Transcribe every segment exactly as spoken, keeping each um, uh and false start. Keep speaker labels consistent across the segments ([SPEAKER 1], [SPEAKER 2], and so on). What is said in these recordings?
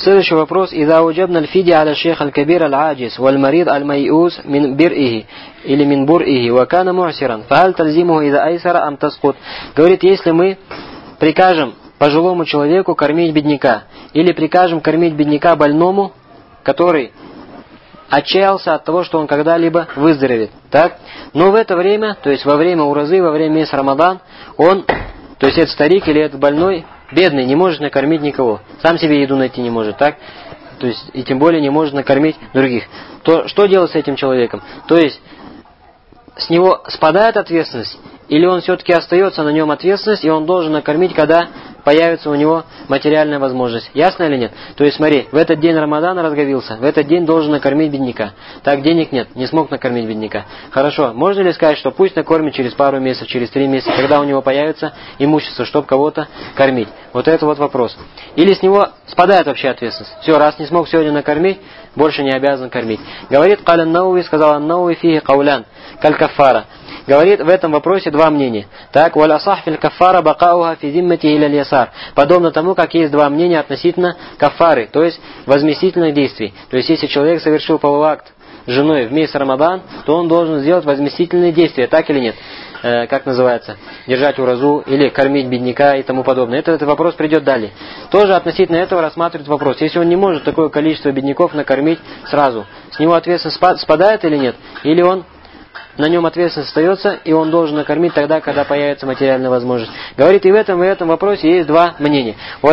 [SPEAKER 1] Следующий вопрос. «Иза уджабна аль-фиди аля шейх аль-кабир аль-аджис, валь-марид аль-майус мин бир-ихи, или мин бур-ихи, вакана му'сиран, фахаль тальзимуху иза айсара ам таскут». Говорит, если мы прикажем пожилому человеку кормить бедняка, или прикажем кормить бедняка больному, который отчаялся от того, что он когда-либо выздоровеет. Так? Но в это время, то есть во время уразы, во время месяца Рамадан, он, то есть этот старик или этот больной, бедный, не может накормить никого. Сам себе еду найти не может, так? То есть, и тем более не может накормить других. То что делать с этим человеком? То есть, с него спадает ответственность, или он все-таки остается на нем ответственность, и он должен накормить, когда появится у него материальная возможность. Ясно или нет? То есть смотри, в этот день Рамадана разговился, в этот день должен накормить бедняка. Так, денег нет, не смог накормить бедняка. Хорошо, можно ли сказать, что пусть накормит через пару месяцев, через три месяца, когда у него появится имущество, чтобы кого-то кормить? Вот это вот вопрос. Или с него спадает вообще ответственность. Все, раз не смог сегодня накормить, больше не обязан кормить. Говорит Каля Науви, сказал Ан-Науви фихи каулян, каль-каффара. Говорит в этом вопросе два мнения. Так, валя сахфиль каффара бакауха фи зиммати иля ясар. Подобно тому, как есть два мнения относительно каффары, то есть возместительных действий. То есть, если человек совершил половой акт с женой в месяц Рамадан, то он должен сделать возместительные действия, так или нет? Э, как называется? Держать уразу или кормить бедняка и тому подобное. Это, этот вопрос придет далее. Тоже относительно этого рассматривает вопрос. Если он не может такое количество бедняков накормить сразу, с него ответственность спадает или нет? Или он... на нем ответственность остается, и он должен накормить тогда, когда появится материальная возможность. Говорит, и в этом, и в этом вопросе есть два мнения.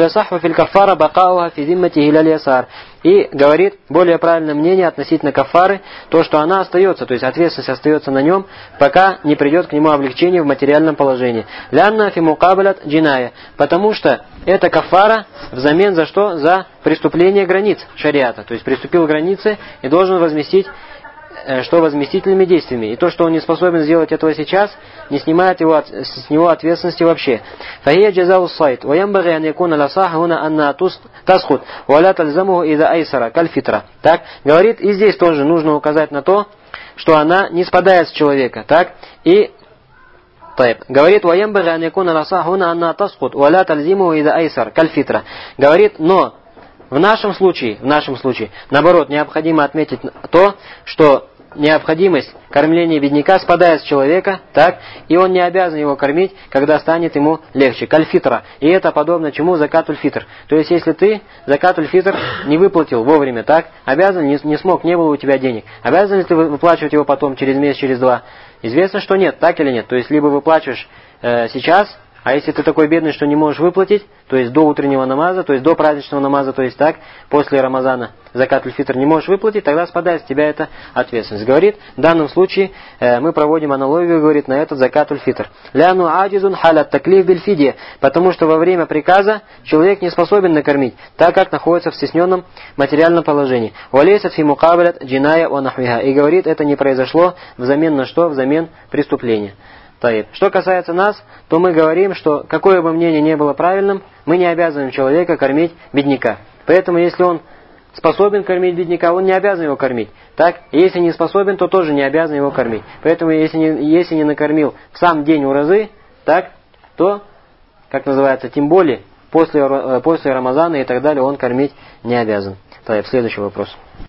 [SPEAKER 1] И говорит, более правильное мнение относительно кафары, то, что она остается, то есть ответственность остается на нем, пока не придет к нему облегчение в материальном положении. Лянна фи мукабалят джиная. Потому что это кафара взамен за что? За преступление границ шариата. То есть приступил к границе и должен возместить, что возместительными действиями. И то, что он не способен сделать этого сейчас, не снимает его от, с него ответственности вообще. فهي جزاء الصيد وينبغي أن يكون الأصح هنا أن تسقط ولا تلزمه إذا أيسر كالفطرة. Так говорит, и здесь тоже нужно указать на то, что она не спадает с человека, так? И طيب. Говорит, وينبغي أن يكون الأصح هنا أن تسقط ولا تلزمه إذا أيسر كالفطرة. Говорит, но в нашем случае, в нашем случае, наоборот, необходимо отметить то, что необходимость кормления бедняка спадает с человека, так, и он не обязан его кормить, когда станет ему легче. Каль-фитра. И это подобно чему? Закатуль-фитр. То есть, если ты закатуль-фитр не выплатил вовремя, так, обязан, не, не смог, не было у тебя денег. Обязан ли ты выплачивать его потом, через месяц, через два? Известно, что нет, так или нет. То есть, либо выплачиваешь э, сейчас, а если ты такой бедный, что не можешь выплатить, то есть до утреннего намаза, то есть до праздничного намаза, то есть так, после Рамазана, закат-уль-фитр не можешь выплатить, тогда спадает с тебя эта ответственность. Говорит, в данном случае э, мы проводим аналогию, говорит, на этот закат-уль-фитр. Ляну аджизун халят таклиф бильфидия, потому что во время приказа человек не способен накормить, так как находится в стесненном материальном положении. Валейсат фи мукабалят джиная ва нахвиха. И говорит, это не произошло взамен на что? Взамен преступления. Что касается нас, то мы говорим, что какое бы мнение ни было правильным, мы не обязываем человека кормить бедняка. Поэтому, если он способен кормить бедняка, он не обязан его кормить. Так? И если не способен, то тоже не обязан его кормить. Поэтому, если не, если не накормил в сам день уразы, так, то, как называется, тем более, после, после Рамазана и так далее, он кормить не обязан. Так, следующий вопрос.